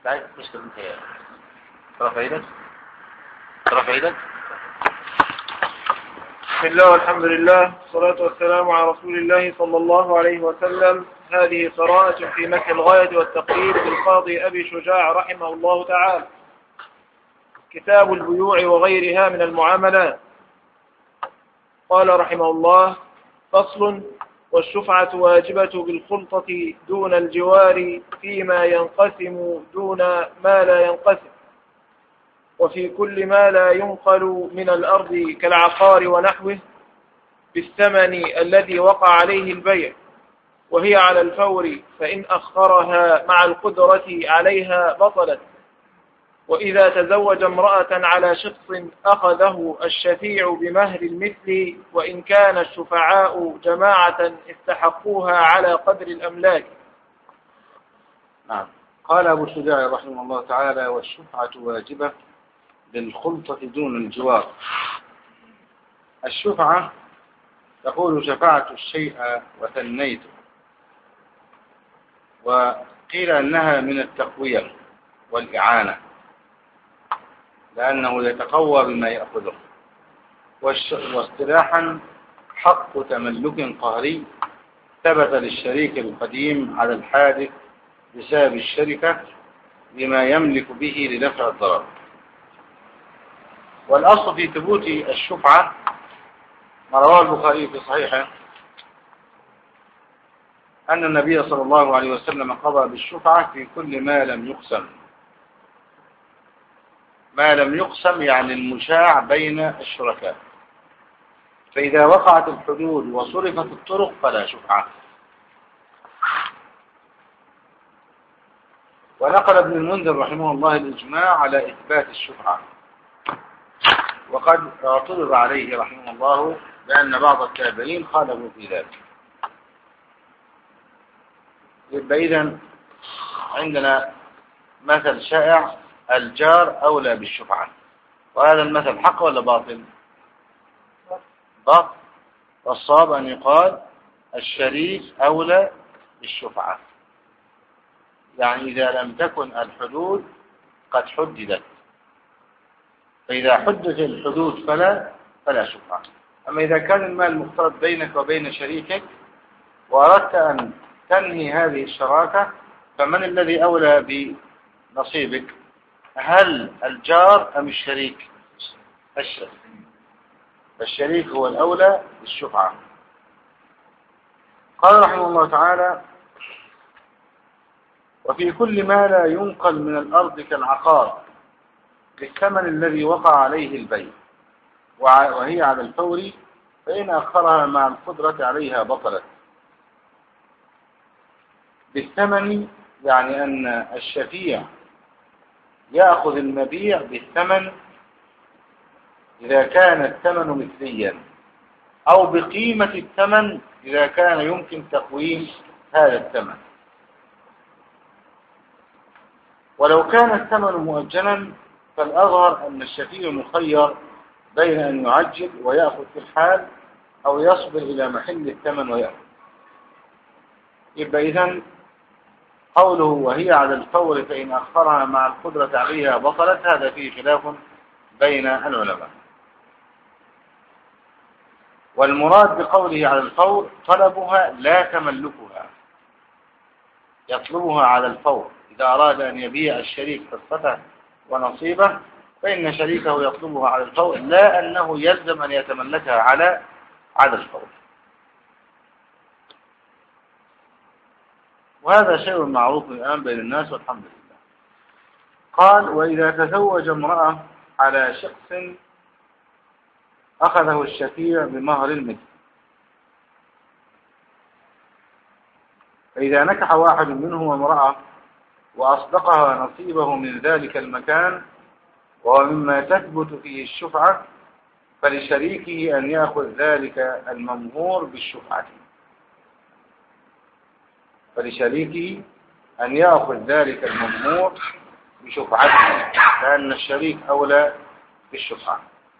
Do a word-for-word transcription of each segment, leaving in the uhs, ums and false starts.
تعال تشتغل انت رفع ايدك رفع ايدك. بسم الله والحمد لله والصلاة والسلام على رسول الله صلى الله عليه وسلم. هذه قراءة في متن الغاية والتقريب للقاضي أبي شجاع رحمه الله تعالى. كتاب البيوع وغيرها من المعاملات. قال رحمه الله: فصل: والشفعة واجبة بالخلطة دون الجوار فيما ينقسم دون ما لا ينقسم، وفي كل ما لا ينقل من الأرض كالعقار ونحوه بالثمن الذي وقع عليه البيع، وهي على الفور، فإن أخرها مع القدرة عليها بطلت. وإذا تزوج امرأة على شخص أخذه الشفيع بمهر المثل، وإن كان الشفعاء جماعة استحقوها على قدر الأملاك. نعم. قال أبو شجاع رحمه الله تعالى: والشفعة واجبة بالخلطة دون الجوار. الشفعة تقول شفعت الشيء وثنيته، وقيل أنها من التقوية والإعانة، لأنه يتقوى بما يأخذه. واصطلاحا حق تملك قهري ثبت للشريك القديم على الحادث بسبب الشركة بما يملك به لدفع الضرر. والأصل في ثبوت الشفعة ما رواه البخاري في صحيحه أن النبي صلى الله عليه وسلم قضى بالشفعة في كل ما لم يقسم. ما لم يقسم يعني المشاع بين الشركاء، فإذا وقعت الحدود وصرفت الطرق فلا شفعة. ونقل ابن المنذر رحمه الله الإجماع على إثبات الشفعة، وقد اعترض عليه رحمه الله بأن بعض التابعين خالفوا في ذلك. يبقى إذن عندنا مثل شائع: الجار أولى بالشفعة. وهذا المثل حق ولا باطل؟ باطل. والصواب أن يقال الشريك أولى بالشفعة، يعني إذا لم تكن الحدود قد حددت، فإذا حددت الحدود فلا فلا شفعة. أما إذا كان المال مختلط بينك وبين شريكك وأردت أن تنهي هذه الشراكة، فمن الذي أولى بنصيبك؟ هل الجار أم الشريك؟ الشريك. الشريك هو الأولى بالشفعة. قال رحمه الله تعالى: وفي كل ما لا ينقل من الأرض كالعقار بالثمن الذي وقع عليه البيع، وهي على الفور، فإن أخرها مع القدرة عليها بطلت. بالثمن يعني أن الشفيع يأخذ المبيع بالثمن إذا كان الثمن مثليا، أو بقيمة الثمن إذا كان يمكن تقويم هذا الثمن. ولو كان الثمن مؤجلا فالأظهر أن الشفيع مخير بين أن يعجل ويأخذ في الحال أو يصبر إلى محل الثمن ويأخذ. يبقى إذن قوله وهي على الفور فإن أخرها مع القدرة عليها بطلت، هذا فيه خلاف بين العلماء. والمراد بقوله على الفور طلبها لا تملكها، يطلبها على الفور. إذا أراد أن يبيع الشريك حصته ونصيبه فإن شريكه يطلبها على الفور، لا أنه يلزم أن يتملكها على على الفور. وهذا شيء معروف الآن بين الناس والحمد لله. قال: وإذا تزوج امرأة على شخص أخذه الشفيع بمهر المثل، فإذا نكح واحد منهما امرأة وأصدقها نصيبه من ذلك المكان، وهو مما تثبت فيه الشفعة، فلشريكه أن يأخذ ذلك الممهور بالشفعة. فلشريكه أن يأخذ ذلك الممهور بشفعته، لأن الشريك أولى بالشفعة.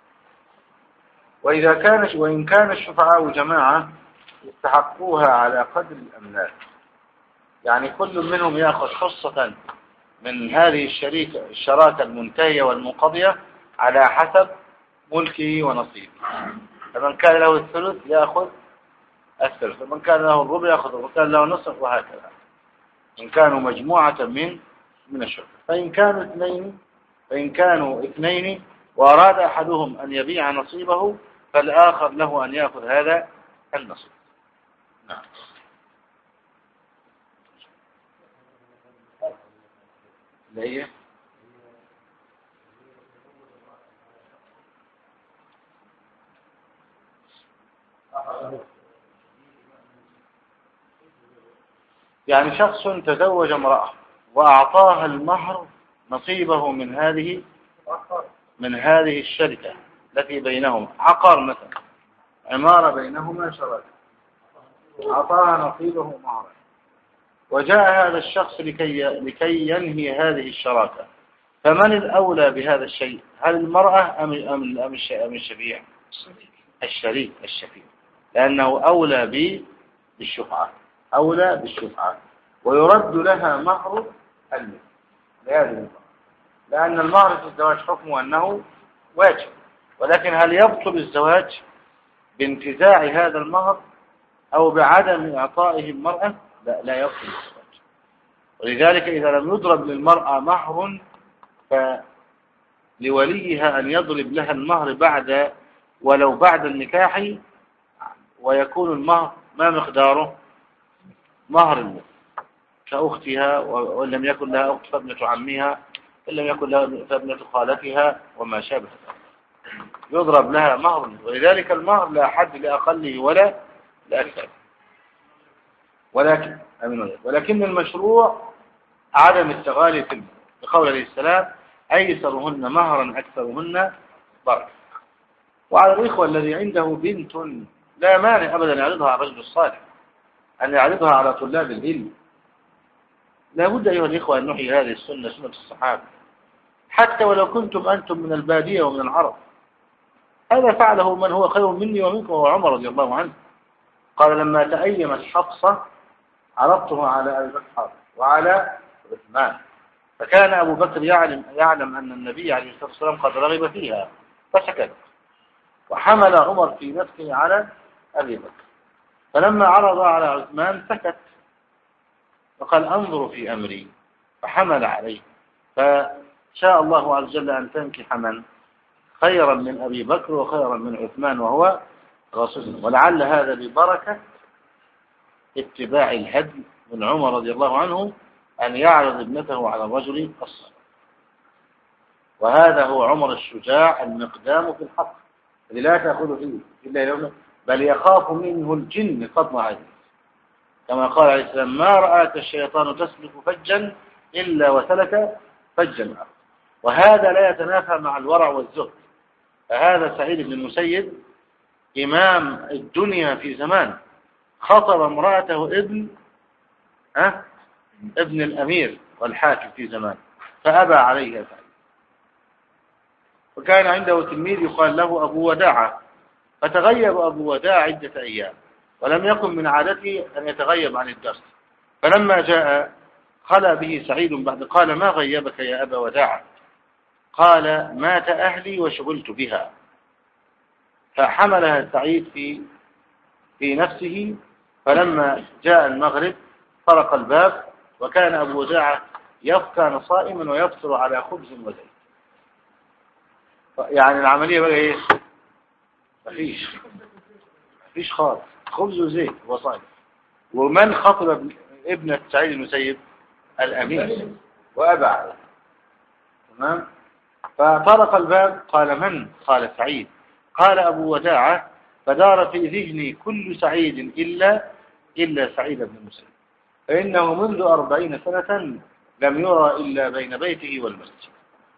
وإذا كان وإن كان الشفعاء جماعة استحقوها على قدر الأملاك، يعني كل منهم يأخذ حصة من هذه الشريكة الشراكة المنتهية والمنقضية على حسب ملكه ونصيبه. فمن كان له الثلث يأخذ الثلث، ومن كان له الربع يأخذ، ومن كان له نصف، وهكذا إن كانوا مجموعة من من الشركة. فإن كانوا اثنين فإن كانوا اثنين وأراد أحدهم أن يبيع نصيبه فالآخر له أن يأخذ هذا النصيب. نعم. اللي هي يعني شخص تزوج امرأة وأعطاها المهر نصيبه من هذه من هذه الشركة التي بينهما، عقار مثلا، عمارة بينهما شراكة، أعطاها نصيبه مهرا، وجاء هذا الشخص لكي لكي ينهي هذه الشراكة، فمن الأولى بهذا الشيء؟ هل المرأة أم أم أم الشفيع؟ الشريك الشفيع، لأنه أولى بالشفعة أولى بالشفعة ويرد لها مهر المثل لهذه المرأة، لأن المهر في الزواج حكمه أنه واجب، ولكن هل يبطل الزواج بانتزاع هذا المهر أو بعدم إعطائه المرأة؟ لا, لا يبطل الزواج. ولذلك إذا لم يضرب للمرأة مهر فلوليها أن يضرب لها المهر بعد ولو بعد النكاح، ويكون المهر ما مقداره؟ مهر المثل، كأختها، وإن لم يكن لها أخت فابنة عمها، إن لم يكن لها فابنة خالتها وما شابه ذلك، يضرب لها مهر. ولذلك المهر لا حد لأقله ولا لأكثر، ولكن ولكن المشروع عدم التغالي في المهر، بقول عليه السلام أيسرهن مهرا أكثرهن بركة. وعلى الإخوة الذي عنده بنت لا مانع أبدا يعرضها على الرجل الصالح، أن يعرضها على طلاب العلم. لا بد أيها الإخوة أن نحيي هذه السنة، سنة الصحابة، حتى ولو كنتم أنتم من البادية ومن العرب. هذا فعله من هو خير مني ومنكم، وهو عمر رضي الله عنه. قال لما تأيمت حفصة عرضتها على أبي بكر وعلى عثمان، فكان أبو بكر يعلم, يعلم أن النبي عليه الصلاة والسلام قد رغب فيها فسكت، وحمل عمر في نفسه على أبي بكر، فلما عرض على عثمان سكت وقال انظروا في أمري، فحمل عليه، فشاء الله عز وجل أن تنكح من خيرا من أبي بكر وخيرا من عثمان وهو رسول الله. ولعل هذا ببركة اتباع الهدي من عمر رضي الله عنه أن يعرض ابنته على الرجل الصالح. وهذا هو عمر الشجاع المقدام في الحق الذي لا تأخذ فيه إلا يوم، بل يخاف منه الجن قطع عينه، كما قال عليه السلام ما رآك الشيطان تسلك فجا إلا وسلك فجا آخر. وهذا لا يتنافى مع الورع والزهد. فهذا سعيد بن المسيب إمام الدنيا في زمان خطب امرأته ابن أه؟ ابن الأمير والحاكم في زمان، فأبى عليه سعيد. وكان عنده تلميذ يقال له أبو وداعة، فتغيب أبو وداعة عدة أيام، ولم يكن من عادته أن يتغيب عن الدرس. فلما جاء خلى به سعيد بعد قال ما غيبك يا أبا وداعة؟ قال مات أهلي وشغلت بها. فحملها سعيد في في نفسه، فلما جاء المغرب طرق الباب، وكان أبو وداعة كان صائما ويفطر على خبز وزيت. يعني العملية بقى ايه؟ مفيش مفيش خالص، خبز وزيت وصائم. ومن خطب ابنة سعيد المسيب؟ الأمير، وأبى عليه. تمام. فطرق الباب قال من؟ قال سعيد. قال أبو وداعة فدار في ذهني كل سعيد إلا إلا سعيد بن المسيب، فإنه منذ أربعين سنة لم يرى إلا بين بيته والمسجد.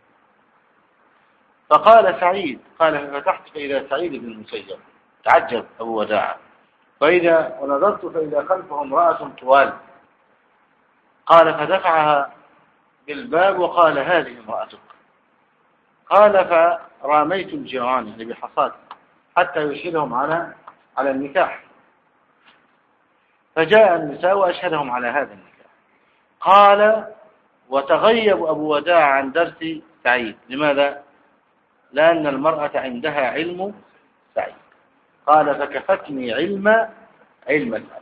فقال سعيد قال ففتحت فإذا سعيد بن المسيب، تعجب أبو وداعة، فإذا ونظرت فإذا خلفه امرأة طوال. قال فدفعها بالباب وقال هذه امرأتك. قال فراميت الجيران يعني بحصاد حتى يشهدهم على على النكاح، فجاء النساء وأشهدهم على هذا النكاح. قال وتغيب أبو وداع عن درس سعيد. لماذا؟ لأن المرأة عندها علم سعيد. قال فكفتني علم علم سعيد.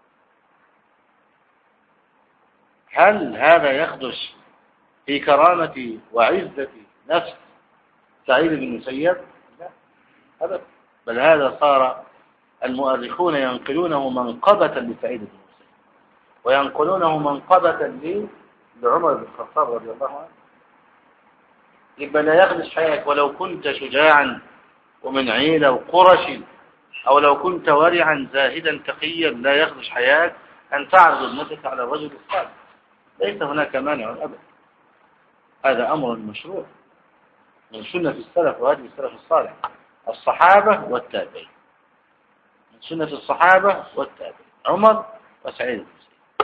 هل هذا يخدش في كرامة وعزة نفس سعيد بن المسيب؟ لا أبدا، بل هذا صار المؤرخون ينقلونه منقبة لسعيد بن المسيب، وينقلونه منقبة لعمر بن الخطاب رضي الله عنه. يبقى لا يخدش حياتك ولو كنت شجاعا ومن عيلة وقرشي، أو لو كنت ورعا زاهدا تقيا، لا يخدش حياتك أن تعرض ابنتك على الرجل الصالح. ليس هناك مانع أبدا، هذا أمر مشروع من سنة السلف وهذه السلف الصالح، الصحابة والتابعين، من سنة الصحابة والتابعين عمر وسعيد بن المسيب.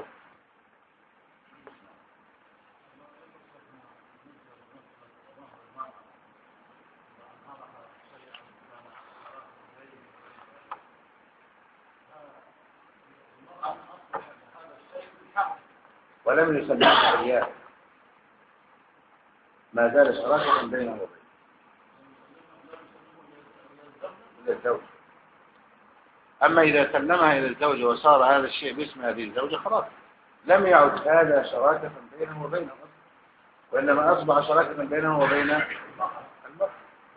ولم يسمعها إياه، ما زال شراكة بينه وبين الزوج. أما إذا سلمها إلى الزوج وصار هذا الشيء باسم هذه الزوجة خلاص لم يعد هذا شراكة بينه وبينه، وإنما أصبح شراكة بينه وبين المرأة.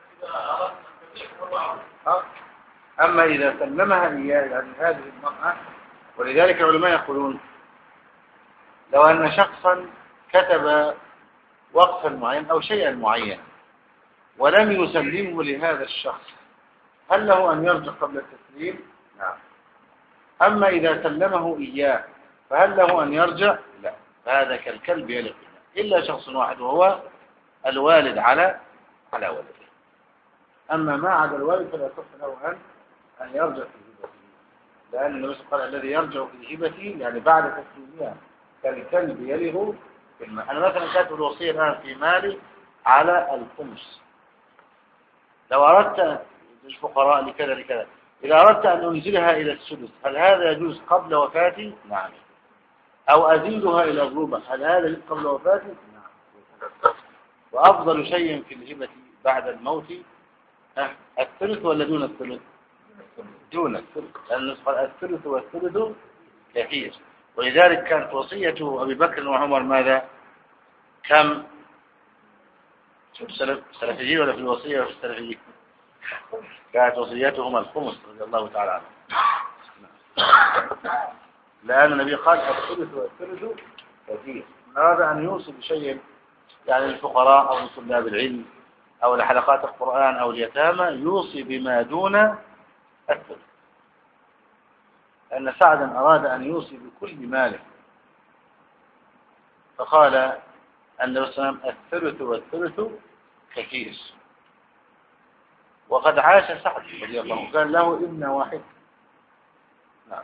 أما إذا سلمها إياه يعني هذه المرأة، ولذلك العلماء يقولون لو أن شخصا كتب وقفا معين أو شيئا معين ولم يسلمه لهذا الشخص، هل له أن يرجع قبل التسليم؟ نعم. أما إذا سلمه إياه فهل له أن يرجع؟ لا، هذا كالكلب يلق إلا شخص واحد وهو الوالد على على ولده. أما ما عدا الوالد فلا يصح له أن أن يرجع في هبته، لأن النبي صلى الله عليه وسلم قال الذي يرجع في هبته يعني بعد تسليمها كالكلب يلغ في الماء. أنا مثلا كاتب الوصية الآن في مالي على الخمس، لو أردت الفقراء لكذا لكذا، إذا أردت أن أنزلها إلى السدس هل هذا يجوز قبل وفاتي؟ نعم. أو أزيدها إلى الربع هل هذا يجوز قبل وفاتي؟ نعم. وأفضل شيء في الهبة بعد الموت الثلث ولا دون الثلث؟ دون الثلث، لأن الثلث والثلث كثير. ولذلك كانت وصية أبي بكر وعمر ماذا؟ كم؟ في السلفيين ولا في الوصية وفي السلفيين؟ كانت وصيتهما الخمس رضي الله تعالى عنه، لأن النبي قال الثلث والثلث كثير. من أراد أن يوصي بشيء يعني للفقراء أو لطلاب العلم أو لحلقات القرآن أو اليتامى يوصي بما دون الثلث، لأن سعدا أراد أن يوصي بكل ماله فقال النبي صلى الله عليه وسلم الثلث والثلث كثير. وقد عاش سعد رضي الله عنه كان له ابن واحد. نعم.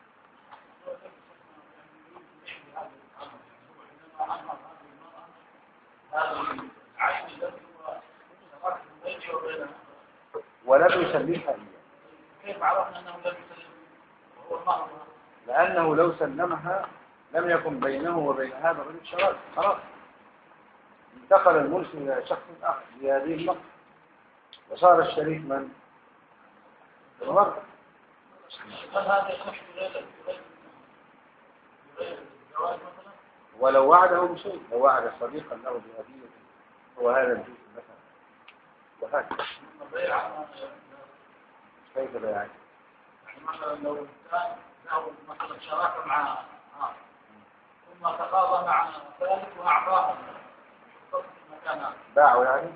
ولم يسلمها إياه. كيف عرفنا أنه لم يسلمها؟ لأنه لو سلمها لم يكن بينه وبين هذا الرجل شراك، خلاص انتقل الملك إلى شخص آخر بهذه المرأة، وصار الشريك من؟ المرأة. ولو وعده بشيء، لو وعد صديقا له بهدية هو هذا الجزء مثلا وهكذا. كيف بيعه؟ يعني مثلا لو كان له مثلا شراكة مع ثم تقاضى مع ثالث وأعطاه مكانه باعوا يعني؟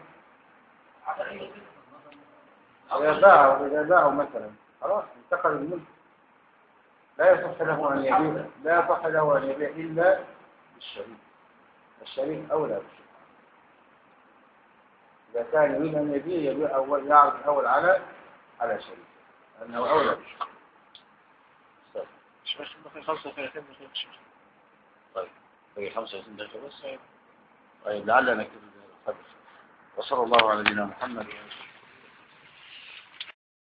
إذا باعوا إذا باعوا مثلا خلاص انتقل الملك، لا يصح له أن يبيع، لا يصح له أن يبيع إلا بالشريك. الشريك أولى بالشريك. إذا كان يريد أن يبيع يبيع أول، يعرض الأول على على شريك لأنه أولى بالشريك. مش مش ممكن خمسة وثلاثين مش طيب هي خمسة وثلاثين دقيقة بس. طيب لعلنا نكتب. وصلى الله على نبينا محمد.